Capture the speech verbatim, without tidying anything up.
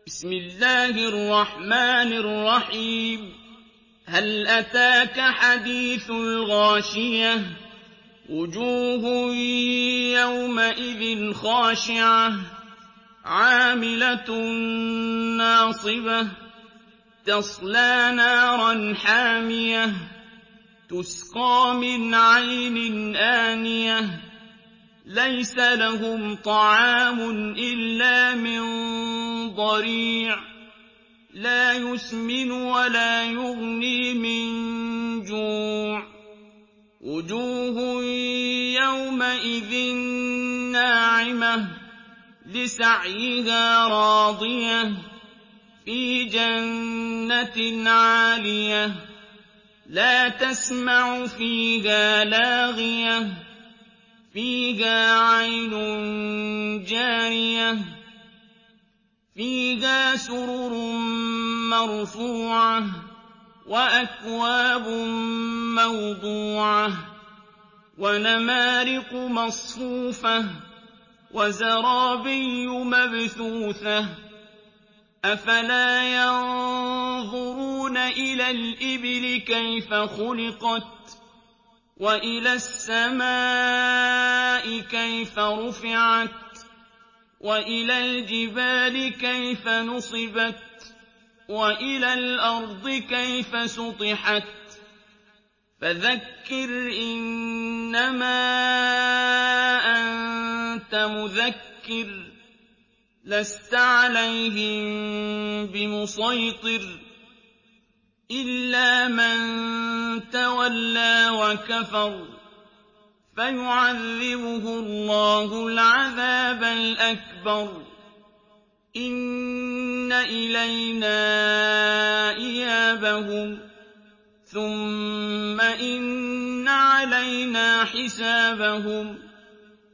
بسم الله الرحمن الرحيم هل أتاك حديث الغاشية وجوه يومئذ خاشعة عاملة ناصبة تصلى نارا حامية تسقى من عين آنية ليس لهم طعام إلا من ضريع لا يسمن ولا يغني من جوع وجوه يومئذ ناعمة لسعيها راضية في جنة عالية لا تسمع فيها لاغية فيها عين جارية فيها سرر مرفوعة وأكواب موضوعة ونمارق مصفوفة وزرابي مبثوثة أفلا ينظرون إلى الإبل كيف خلقت وإلى السماء كيف رفعت وإلى الجبال كيف نصبت وإلى الأرض كيف سطحت فذكر إنما أنت مذكر لست عليهم بمسيطر إلا من تولى وكفر فيعذبه الله العذاب الأكبر إن إلينا إيابهم ثم إن علينا حسابهم